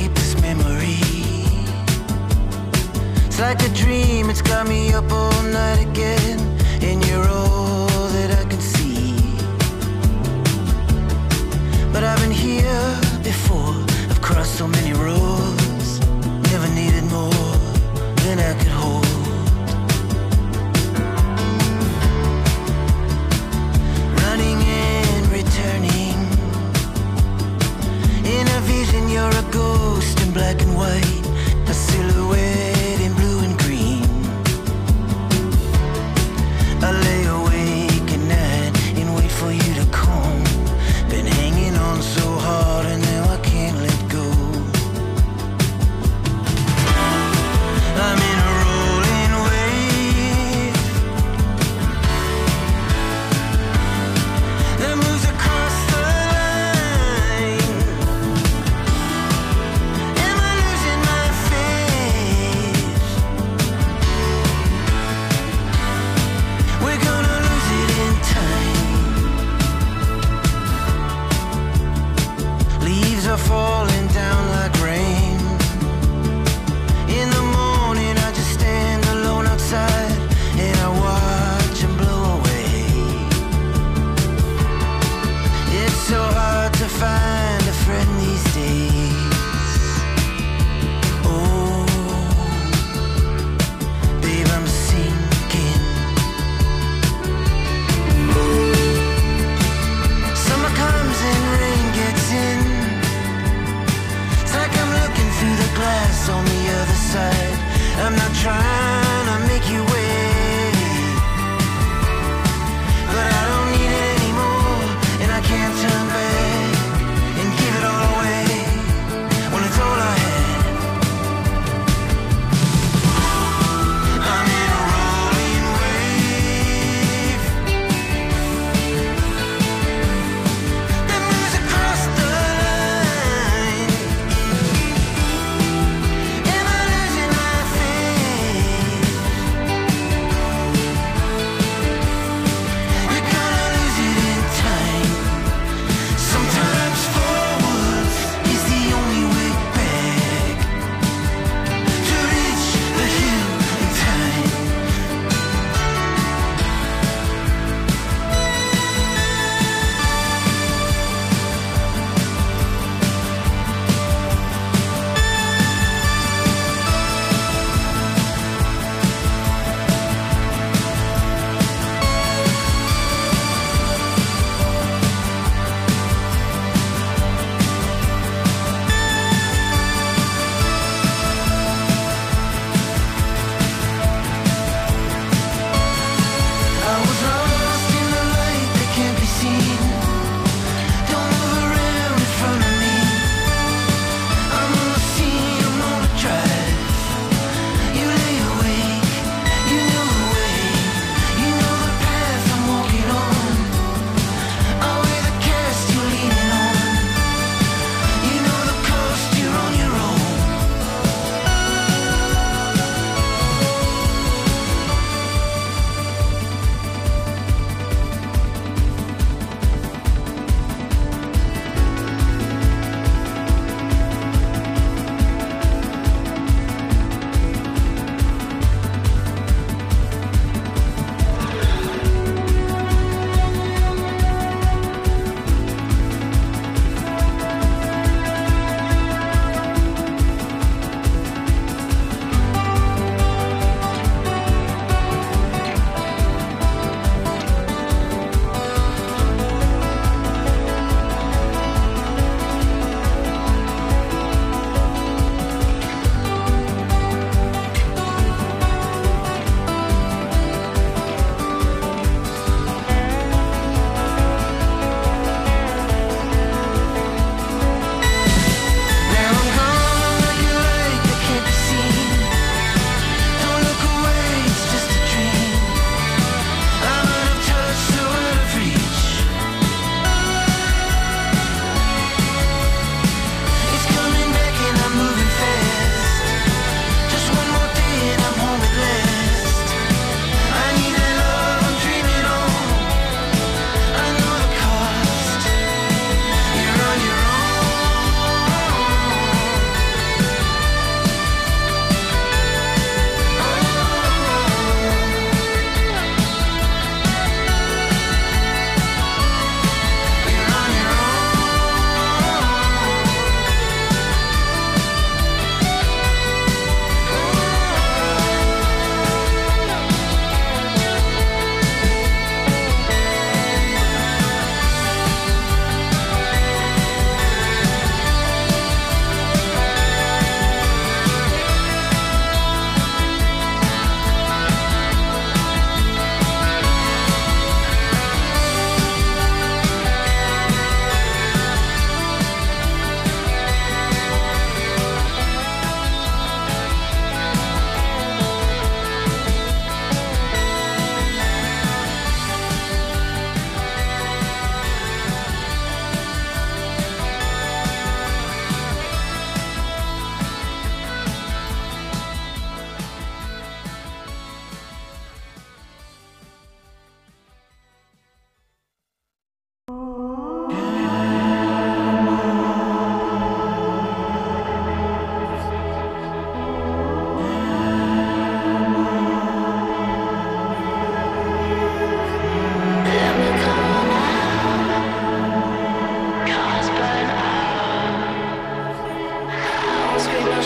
deepest memory. It's like a dream, it's got me up all night again, and you're all that I can see. But I've been here before, I've crossed so many roads, never needed more than I could hold. Running and returning, in a vision you're a ghost in black and white, a silhouette in blue and green. I lay awake at night and wait for you to come. Been hanging on so hard and now I can't let go. I'm in a rolling wave that moves across the line. Am I losing my faith? We're gonna lose it in time. Leaves are falling down like rain. In the morning I just stand alone outside and I watch them blow away. It's so hard to find a friend these days. Oh, babe, I'm sinking. Summer comes and rain gets in. It's like I'm looking through the glass on the other side. I'm not trying to make you wait, but I don't need it anymore, and I can't turn back and give it all away when it's all I had. I'm in a rolling wave that moves across the line. Am I losing my faith?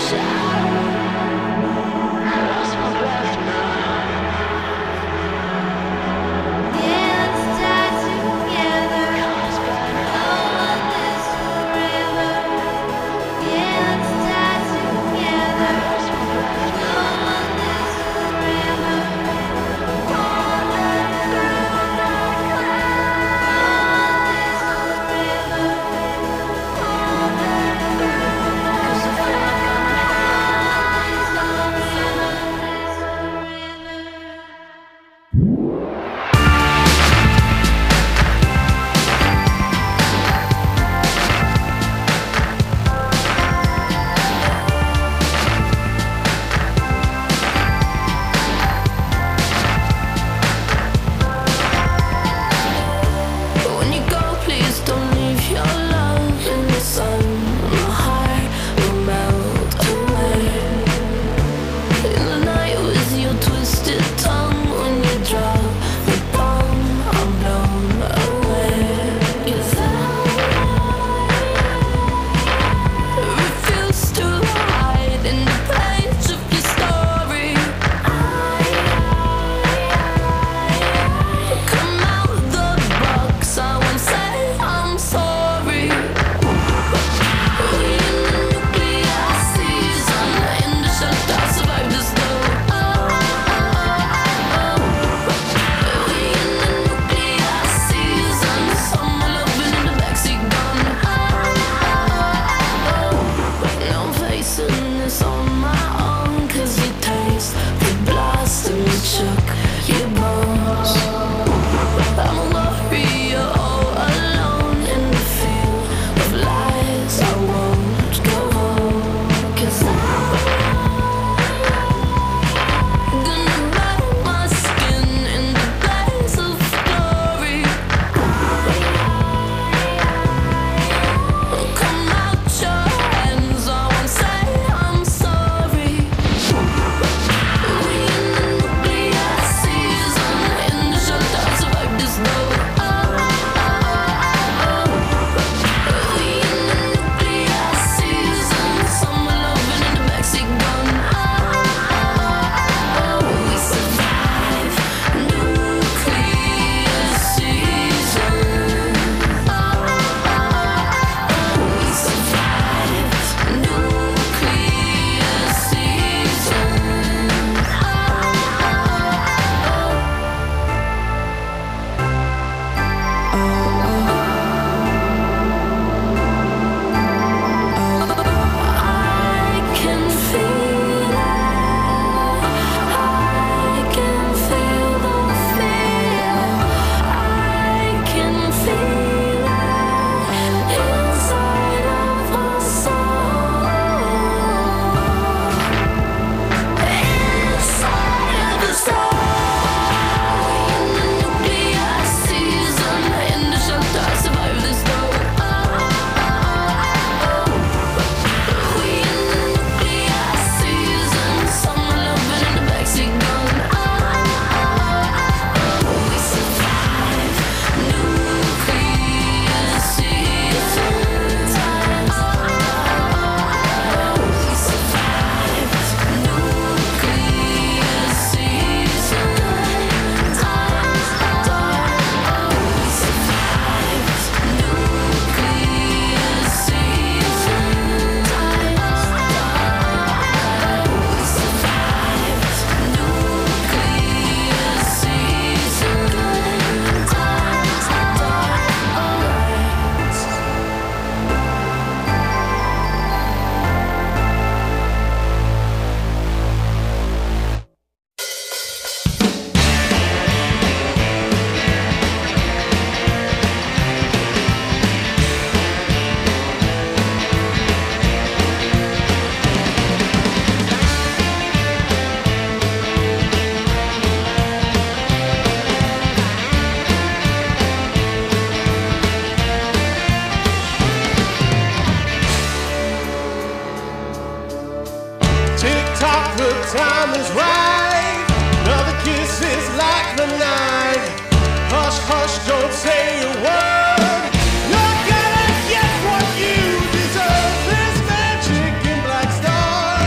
time is right. Another kiss is like the night. Hush, hush, don't say a word. You're gonna get what you deserve. There's magic in black stars.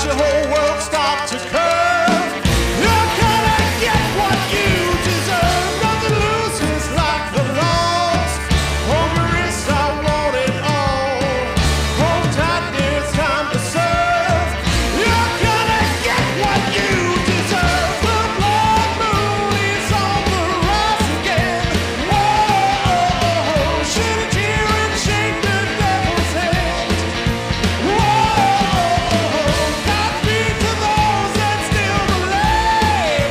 your whole world start to curve. You're gonna get what you deserve. Nothing loses like the loss. Hold your wrist, I want it all. Hold tight, it's time to serve. You're gonna get what you deserve. The blood moon is on the rise again. Whoa, shed a tear and shake the devil's head. Whoa, Godspeed to those that still believe.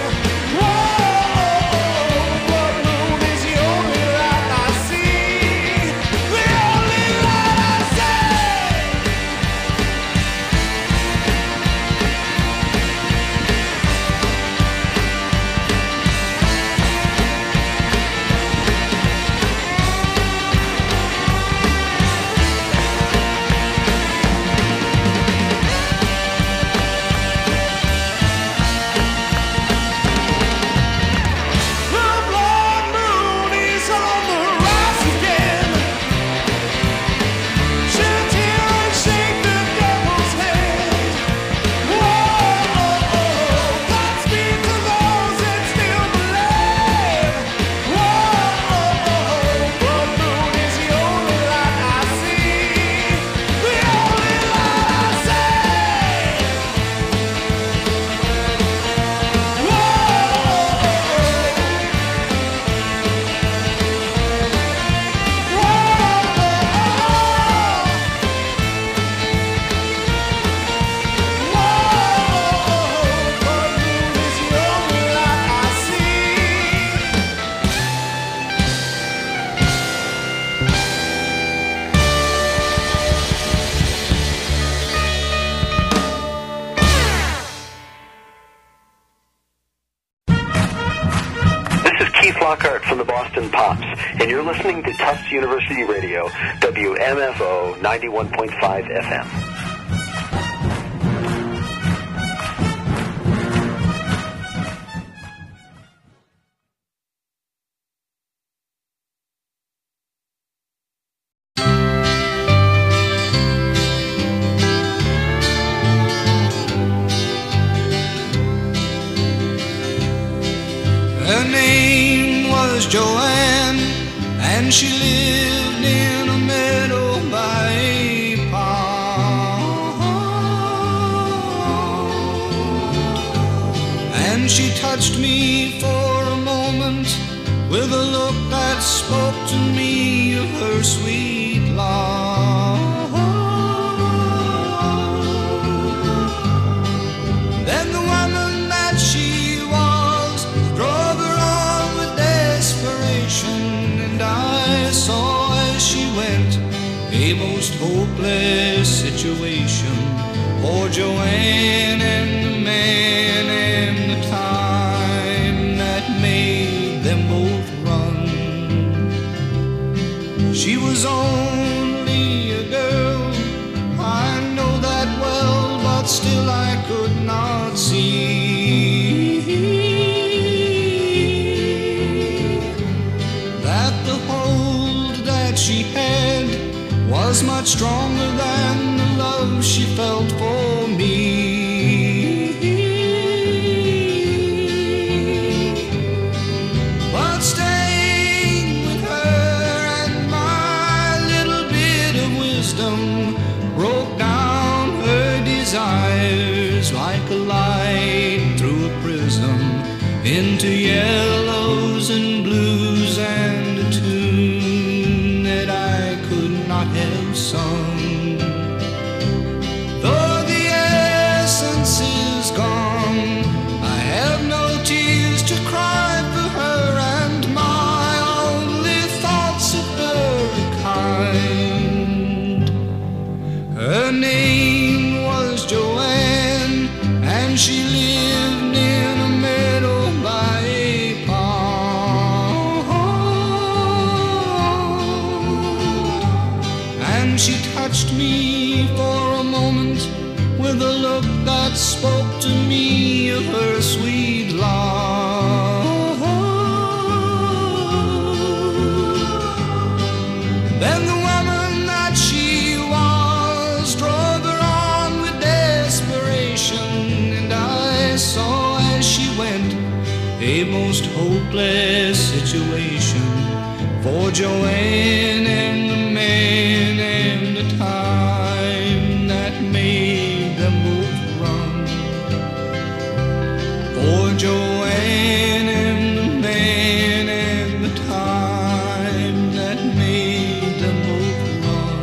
Whoa, blood moon is the only light I see. The only light I see. The blood moon is on the rise again. Shed a tear and shake the devil's head. Whoa, Godspeed to those that still believe. Whoa, blood moon is the only light I see. The only light I see. This is Keith Lockhart from the Boston Pops, and you're listening to Tufts University Radio, WMFO 91.5 FM. Her name was Joanne, and she lived in a meadow by a pond. And she touched me for a moment with a look that spoke to me of her sweet love. Then the woman that she was drove her on with desperation, and I saw as she went a most hopeless situation for Joanne and the man and the time that made them both run. She was only a girl, I know that well, but still I could not see that the hold that she had was much stronger than the love she felt for me. But staying with her and my little bit of wisdom broke down her desires like a light through a prism into yellows and blues and a tune that I could not have sung. Though the essence is gone, I have no tears to cry for her, and my only thoughts of her are kind. Her name was Joanne, and she lived in a meadow by a pond. And she touched me for a moment with a look that spoke to me of her sweet love. Then the woman that she was drove her on with desperation, most hopeless situation for Joanne and the man and the time that made them both run. For Joanne and the man and the time that made them both run.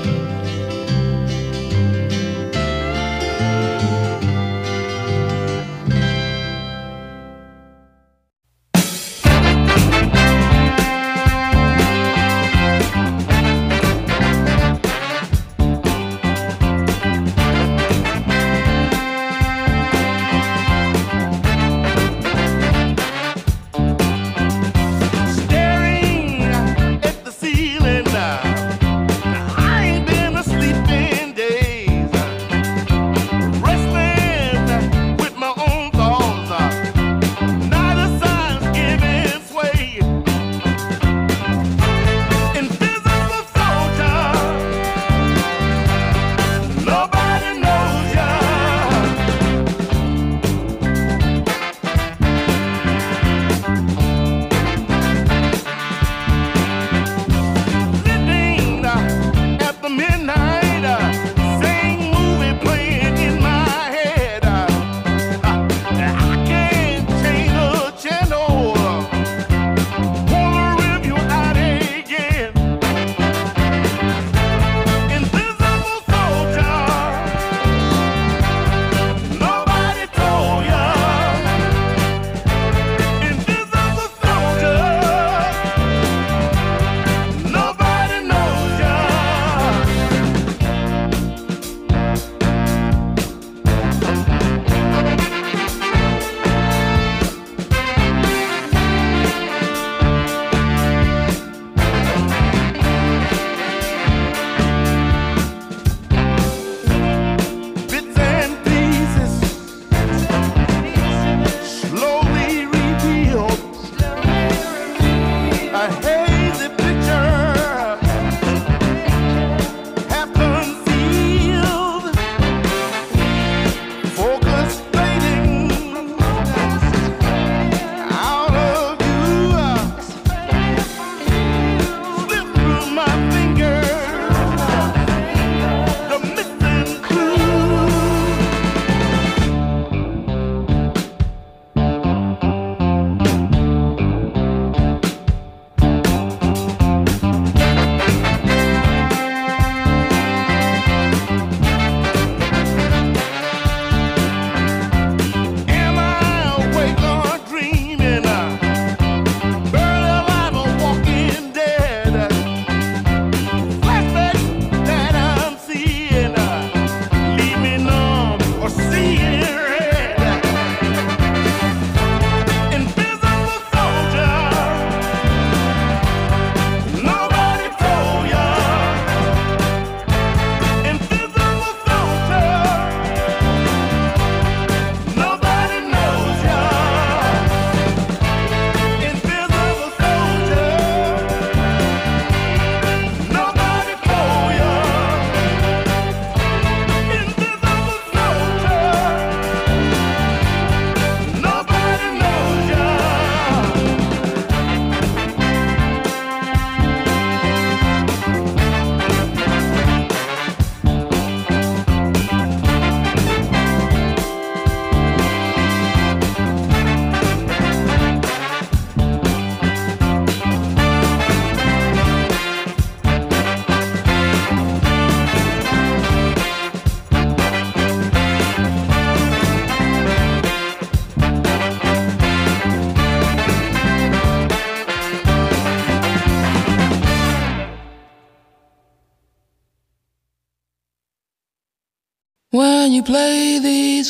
When you play these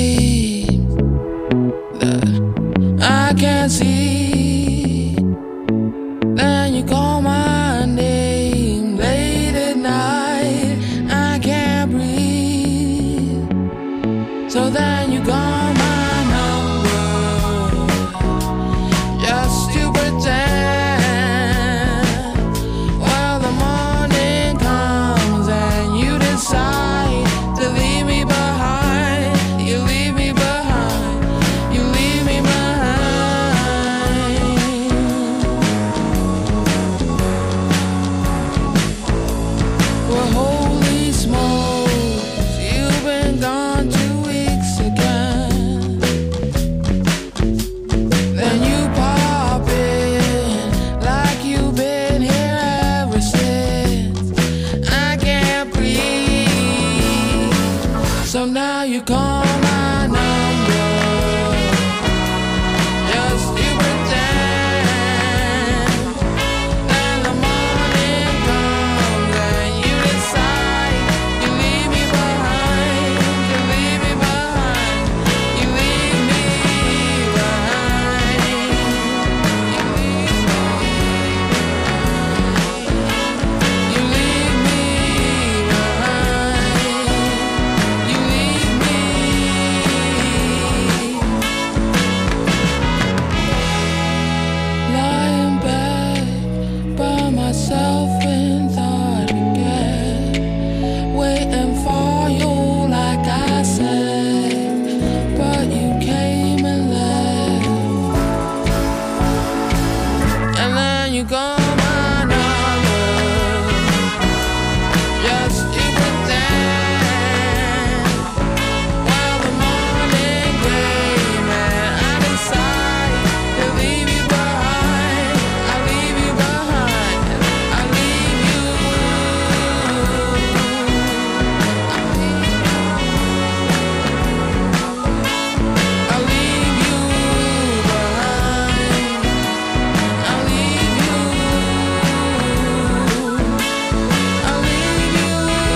games that I can't see, then you call my name late at night, I can't breathe. So then you call my number just to pretend. Well, the morning comes and you decide to leave me behind. You leave me behind. You leave me behind. So now you call my number. Just you pretend. Then the morning comes and you decide you leave me behind. You leave me behind. You leave me behind. You leave me behind. You leave me behind. You leave me. Lie in bed by myself in thought again, waiting for you like I said, but you came and left, and then you call my number. Just you pretend. Well, the morning came and I decide to leave you behind. I leave you behind. I leave you. I leave you behind. I leave you. I leave you.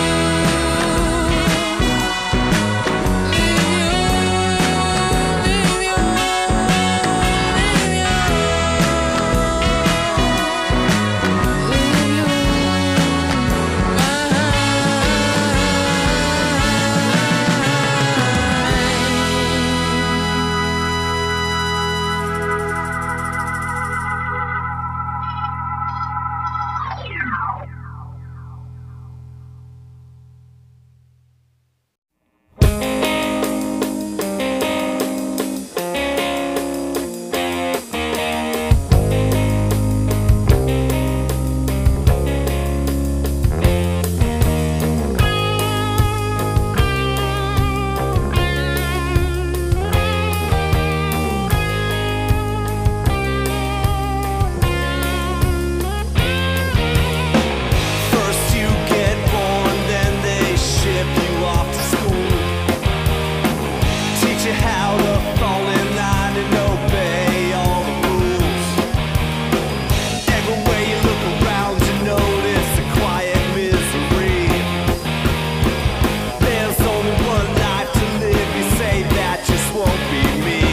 First you get born, then they ship you off to school. Teach you how to fall in line and obey all the rules. Everywhere you look around, you notice the quiet misery. There's only one life to live, you say that just won't be me.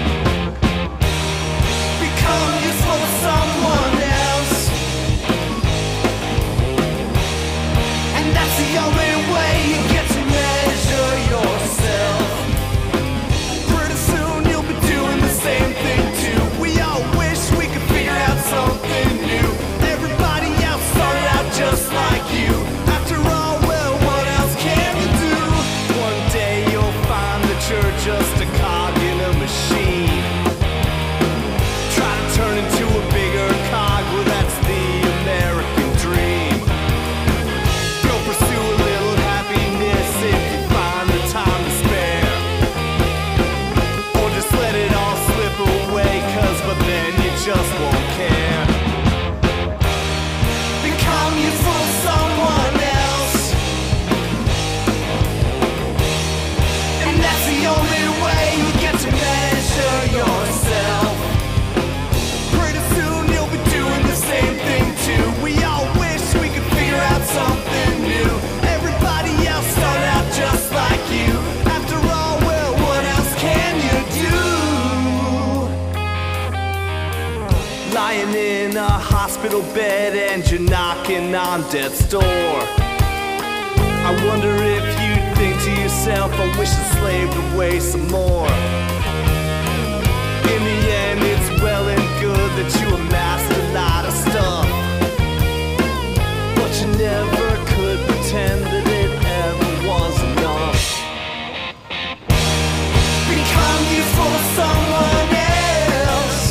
Become useful to someone else, and that's the only way you get to measure yourself. Pretty soon you'll be doing the same thing too. We all wish we could figure out something new. Everybody else started out just like you. After all, well, what else can you do? One day you'll find that you're just a cog in a machine. Try to turn into a bigger cog, well, that's the American dream. Go pursue a little happiness if you find the time to spare. Or just let it all slip away, cause but then you just won't care. Become useful to someone else, and that's the only way you get to measure yourself. Pretty soon you'll be doing the same thing too. We all wish we could figure out something new. Everybody else started out just like you. After all, well, what else can you do? Lying in a hospital bed and you're knocking on death's door. I wonder if you think to yourself, I wish I slaved away some more. In the end, it's well and good that you amassed a lot of stuff, but you never could pretend that it ever was enough. Become useful to someone else,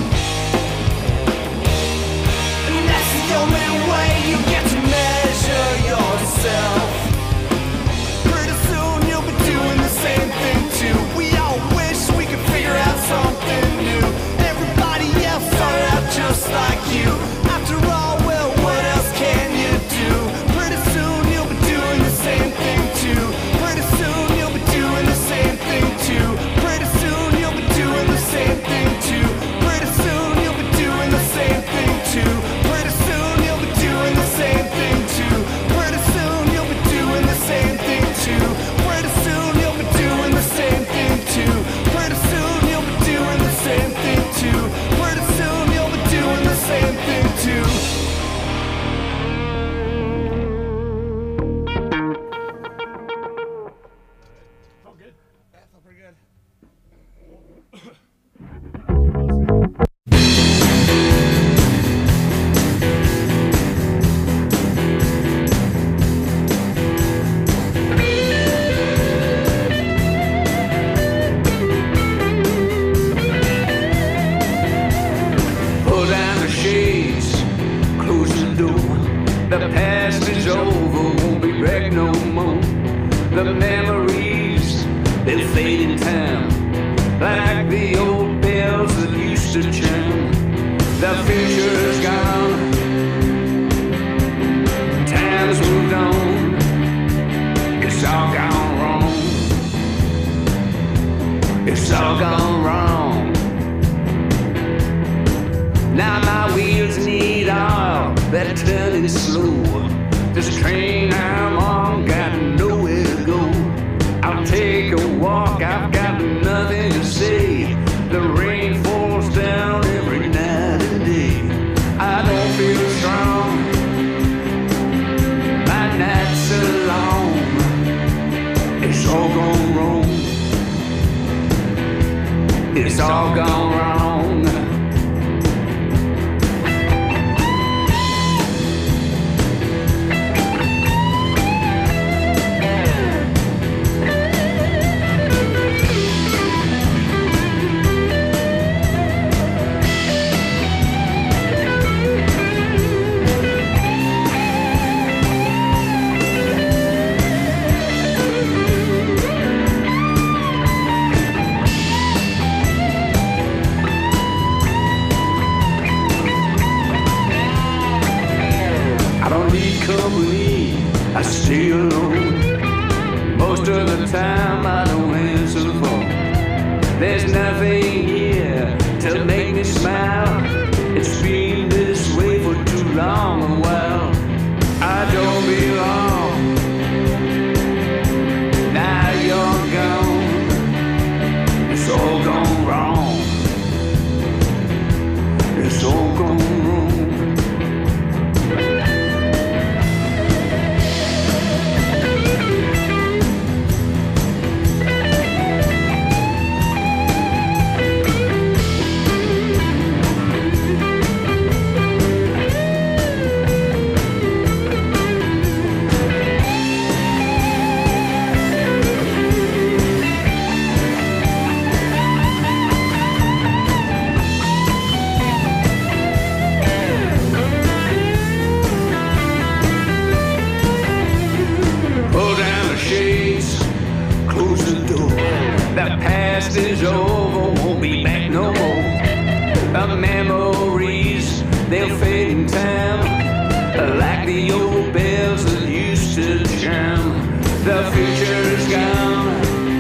and that's the only way you get to measure yourself. Pretty soon you'll be doing the same thing too. We all wish we could figure out something new. Everybody else started out fading time, like the old bells that used to chime. The future's gone, time's moved on, it's all gone wrong. It's all gone wrong. Now my wheels need oil, they're turning slow. This train I'm on got nowhere to go. I'll take a walk, I've got nothing to say. The rain falls down every night and day. I don't feel strong, my nights are long. It's all gone wrong. It's all gone wrong. I stay alone. Most of the time I don't answer the phone. There's nothing here to make me smile. It's been this way for too long a while. I don't belong. Now you're gone. It's all gone wrong. It's all gone wrong. Is over, won't be back no more. The memories, they'll fade in time, like the old bells that used to chime. The future's gone,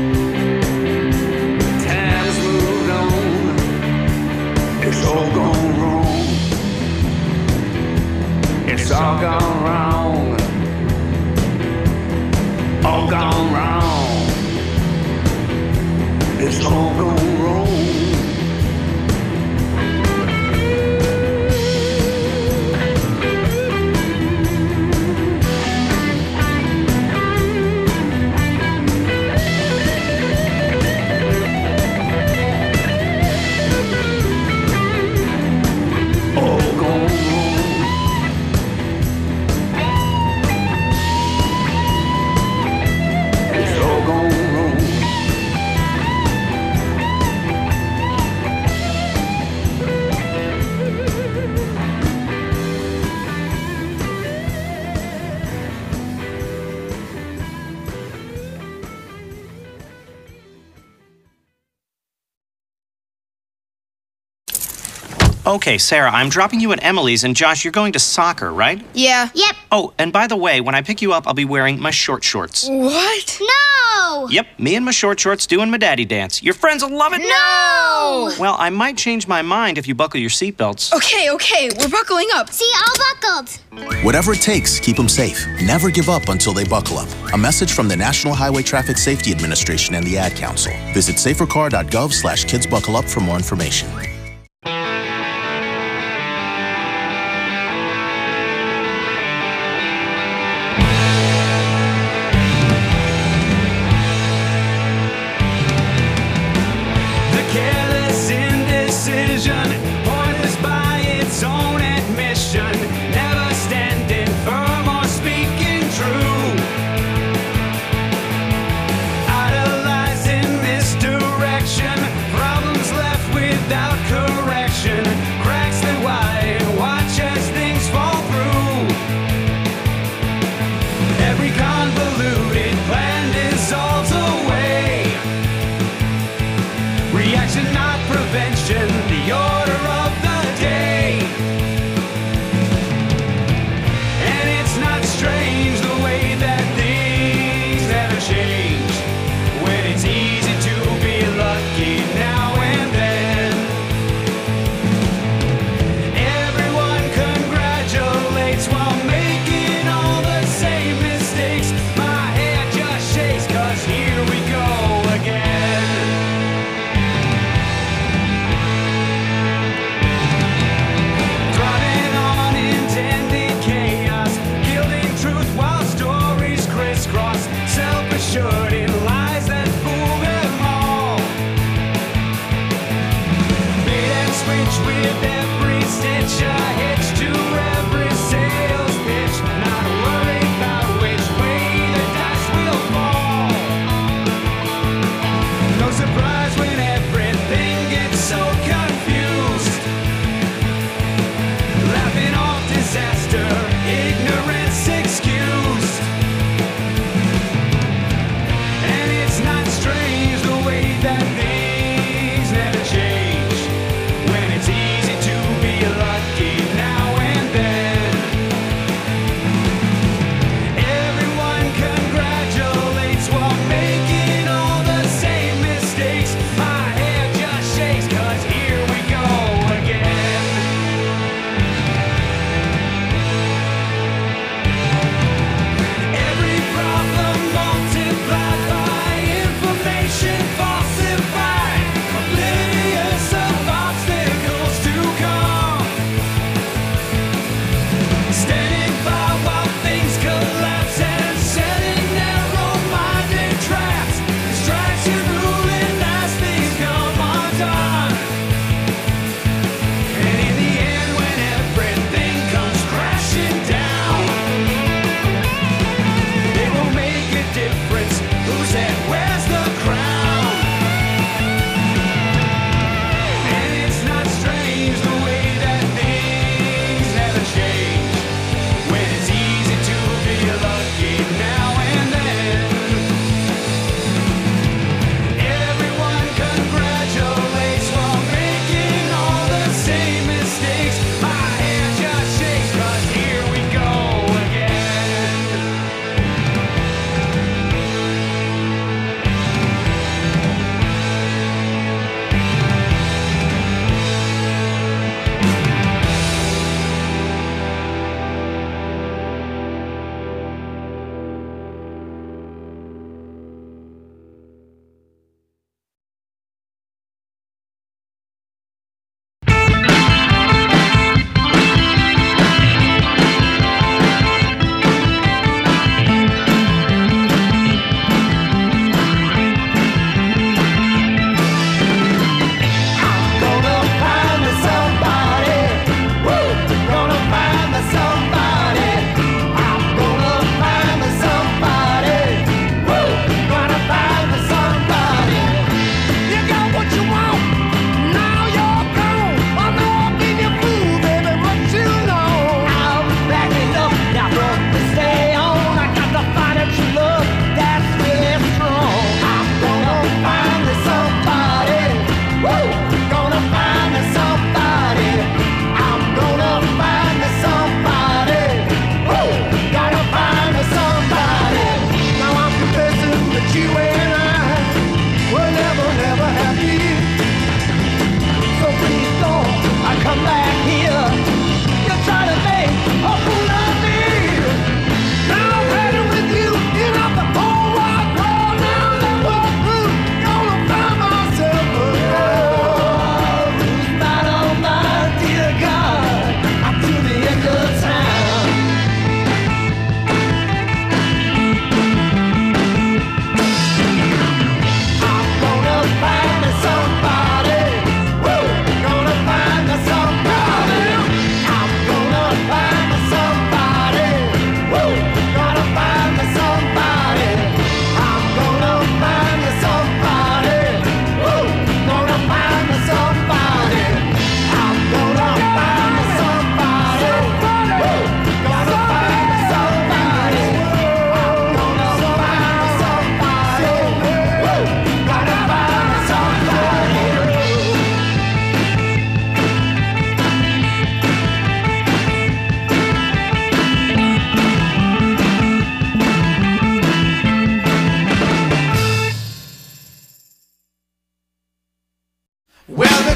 time's moved on. It's all gone wrong. It's all gone wrong. All gone wrong. It's all gone wrong. Okay, Sarah, I'm dropping you at Emily's, and Josh, you're going to soccer, right? Yeah. Yep. Oh, and by the way, when I pick you up, I'll be wearing my short shorts. What? No! Yep, me and my short shorts doing my daddy dance. Your friends will love it. No! Well, I might change my mind if you buckle your seatbelts. Okay, we're buckling up. See, all buckled. Whatever it takes, keep them safe. Never give up until they buckle up. A message from the National Highway Traffic Safety Administration and the Ad Council. Visit safercar.gov/kidsbuckleup for more information. It's easy to be lucky now and then. Everyone congratulates while making all the same mistakes. My head just shakes, 'cause here we go again. Thriving on intended chaos, gilding truth while stories crisscross, self-assured in lies that fool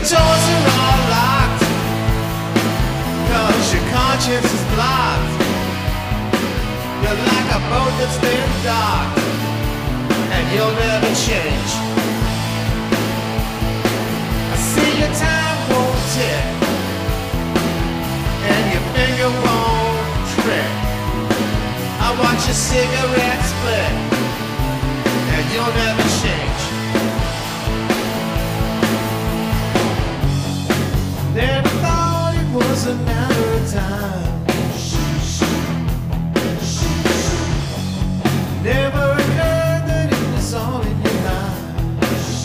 doors are all locked, 'cause your conscience is blocked. You're like a boat that's been docked, and you'll never change. I see your time won't tick, and your finger won't trick. I watch your cigarette split, and you'll never change. Never thought it was a matter of time. Never occurred that it was all in your mind.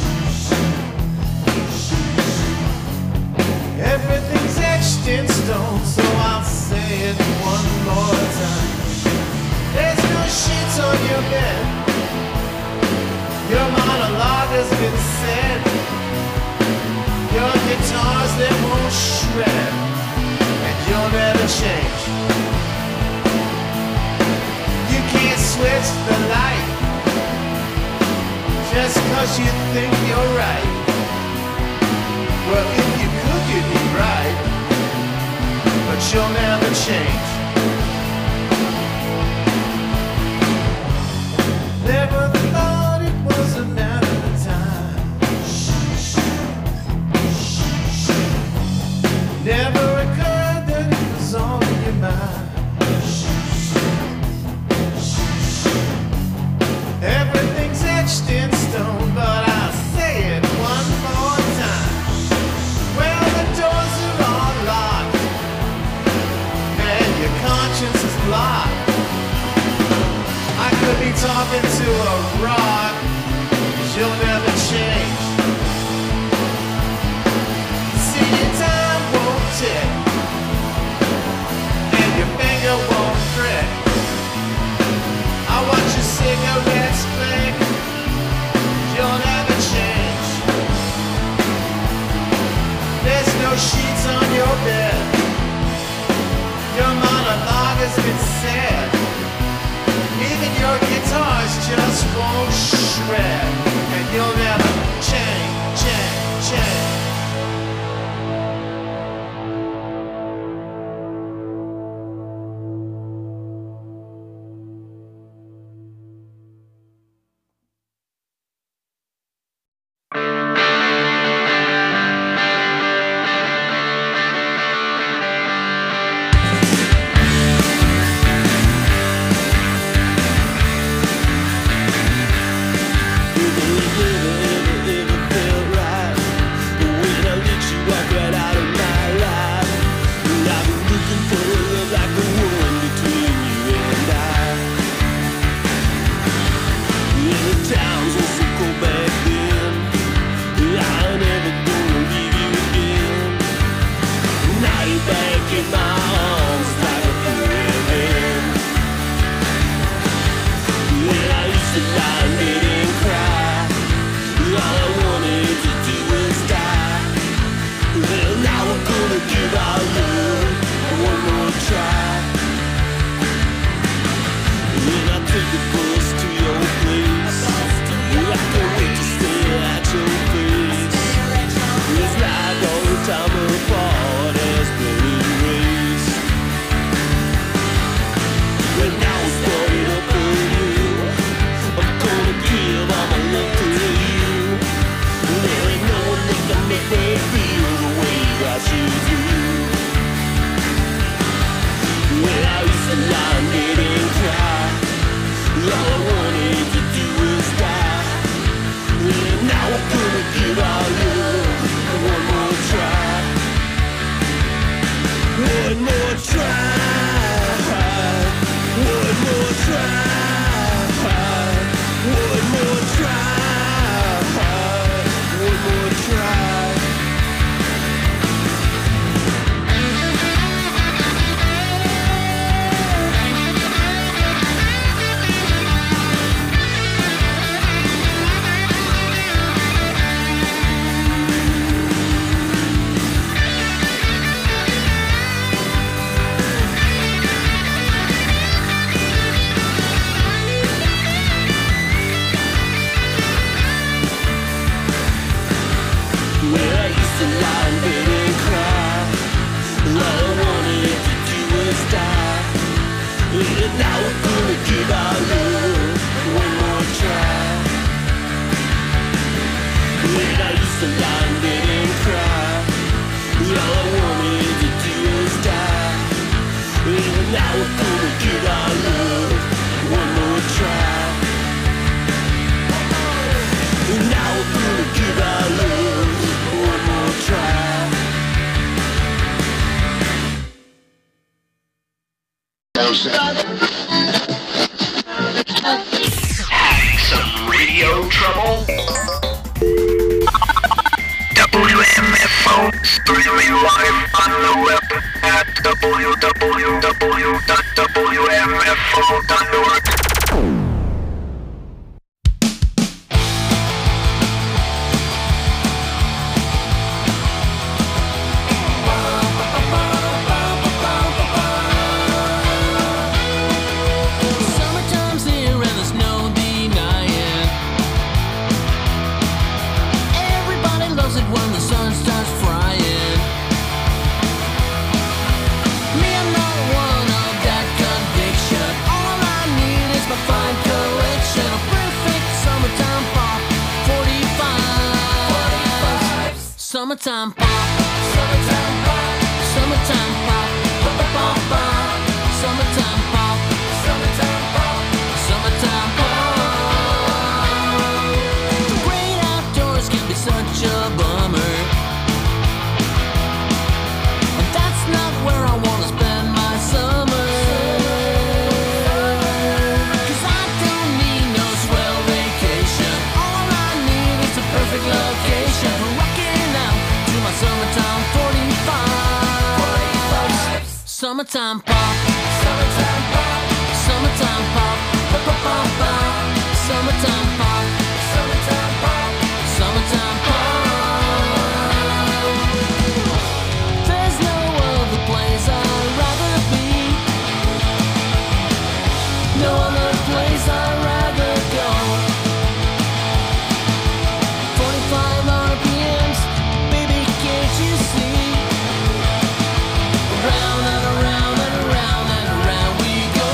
Everything's etched in stone, so I'll say it one more time. There's no sheets on your bed. Your monologue has been said. Your guitars, they won't shred, and you'll never change. You can't switch the light just 'cause you think you're right. Well, if you could, you'd be right, but you'll never change. Never thought it was a matter of time. Never occurred that it was all in your mind. Everything's etched in stone, but I'll say it one more time. Well, the doors are all locked, and your conscience is blocked. I could be talking to a rock, 'cause you'll never change. See, your time won't tick, and your finger won't prick. I watch your cigarettes click, you'll never change. There's no sheets on your bed. Your monologue has been said. Even your guitars just won't shred, and you'll never change, change, change. Through the to lie in bed and cry. All I wanted to do was die. And now we're gonna give our love one more try. And I used to lie in bed and cry. All I wanted to do was die. And now we're gonna give our love one more try. And now we're gonna give our love one more try. Having some radio trouble? WMFO streaming live on the web at www.wmfo.org. Summertime's here and there's no denying. Everybody loves it when the sun starts frying. Me, I'm not one of that conviction. All I need is my fine collection of perfect summertime pop 45. Summertime pop. Summertime pop. Summertime pop. Pop, pop, pop, pop. Summertime pop. Summertime pop. Summertime pop. The great outdoors can be such a bummer. And that's not where I wanna spend my summer. 'Cause I don't need no swell vacation. All I need is a perfect location for rocking out to my summertime 45. Summertime pop. Summertime pop. Summertime pop. Pop, pop, pop, pop. Summertime pop. Summertime pop. Summertime pop. There's no other place I'd rather be. No other place I'd rather go. 45 RPMs, baby, can't you see? Around and around and around and around we go.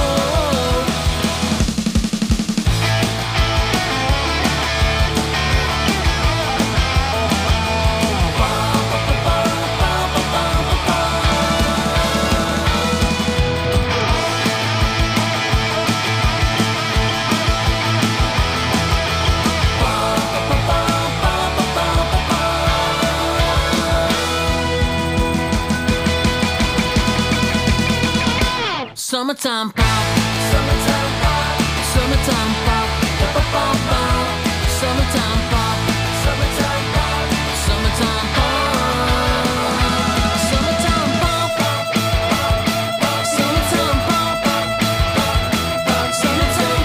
Summertime pop. Summertime pop. Summertime pop. Pop, pop, pop, pop. Summertime pop. Summertime pop. Summertime pop. Summertime pop. Summertime pop. Summertime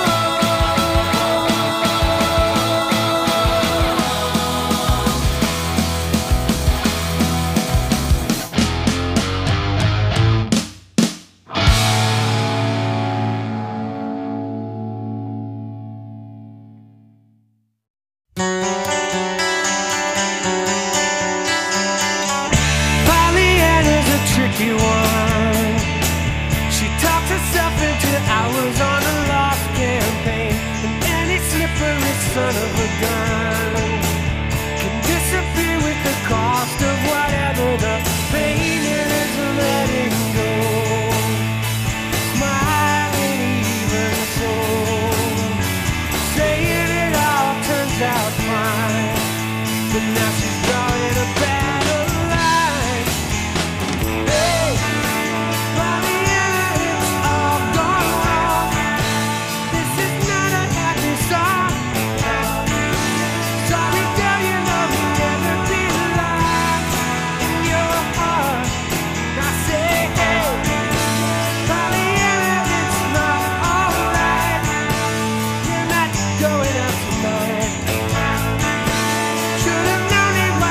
Pollyanna's a tricky one. She talks herself into hours on a lost campaign, and any slippery son of a gun can disappear with the cost of whatever the pain is letting go. Smiling even so, saying it all turns out fine, but now she's drawing a battle line. Hey, Pollyanna, it's all gone wrong. This is not a happy song. Sorry, girl, you know you never belong in your heart. I say, hey, Pollyanna, it's not alright. You're not going out tonight. Should've known it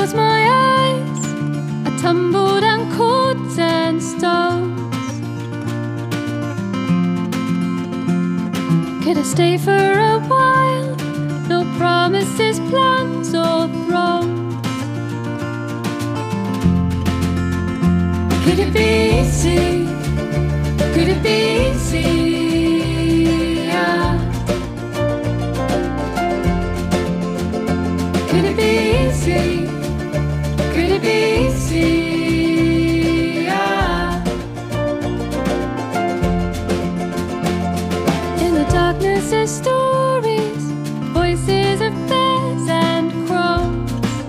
close my eyes, I tumble down cords and stones. Could I stay for a while? No promises, plans or thrones. Could it be easy? Could it be easy? Yeah. Could it be easy? Could it be easy? Yeah. In the darkness there's stories, voices of bears and crows.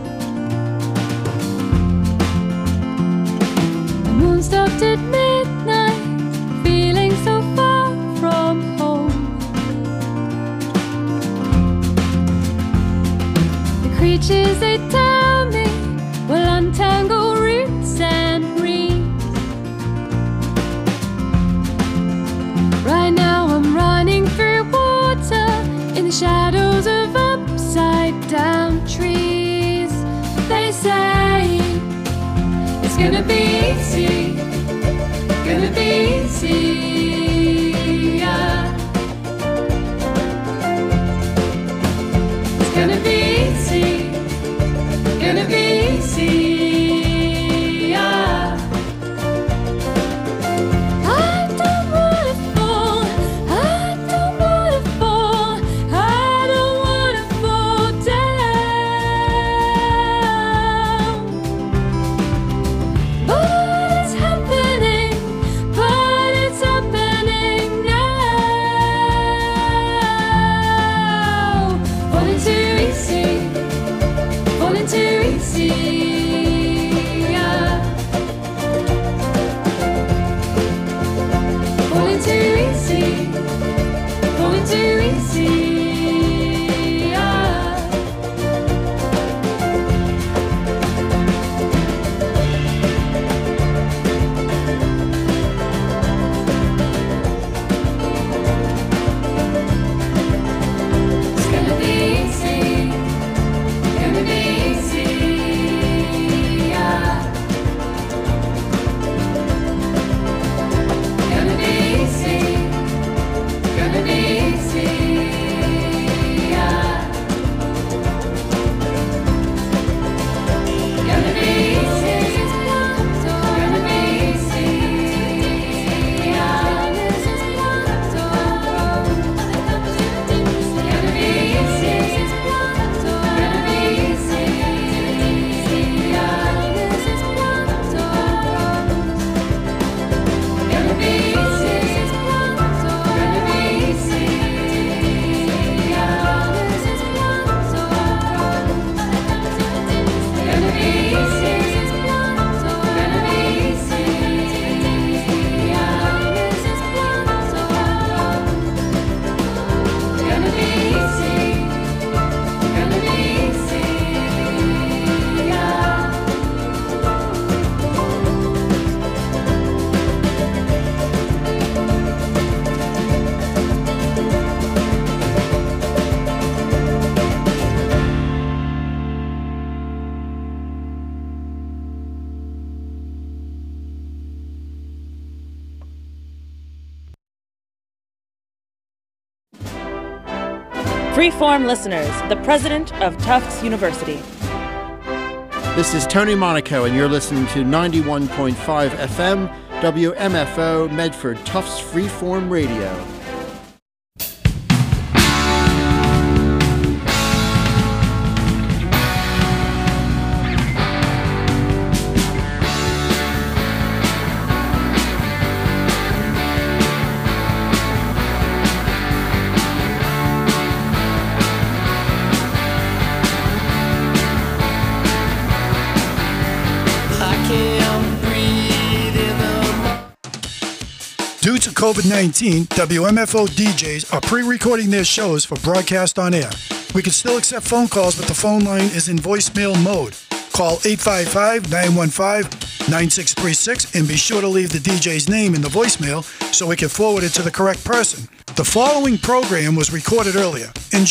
The moon stopped at midnight, feeling so far from home. The creatures they tell me will untangle roots and reeds. Right now I'm running through water in the shadows of upside down trees. They say it's gonna be easy, gonna be easy. Yeah. It's gonna be easy, gonna be easy. Yeah. I don't wanna fall, I don't wanna fall, I don't wanna fall down. But it's happening now. Falling too easy, falling too easy. Yeah. Falling too easy, falling too easy. Yeah. It's gonna be easy, gonna be easy. Yeah. Gonna be easy, gonna be easy. Yeah. Gonna be easy, gonna be easy. Yeah. Gonna be easy, gonna be easy. Yeah. Gonna be easy, gonna be easy. Yeah. Gonna be easy, gonna be easy. Yeah. Gonna be easy, gonna be easy. Yeah. Freeform listeners, the president of Tufts University. This is Tony Monaco, and you're listening to 91.5 FM, WMFO, Medford, Tufts Freeform Radio. Due to COVID-19, WMFO DJs are pre-recording their shows for broadcast on air. We can still accept phone calls, but the phone line is in voicemail mode. Call 855-915-9636 and be sure to leave the DJ's name in the voicemail so we can forward it to the correct person. The following program was recorded earlier. Enjoy.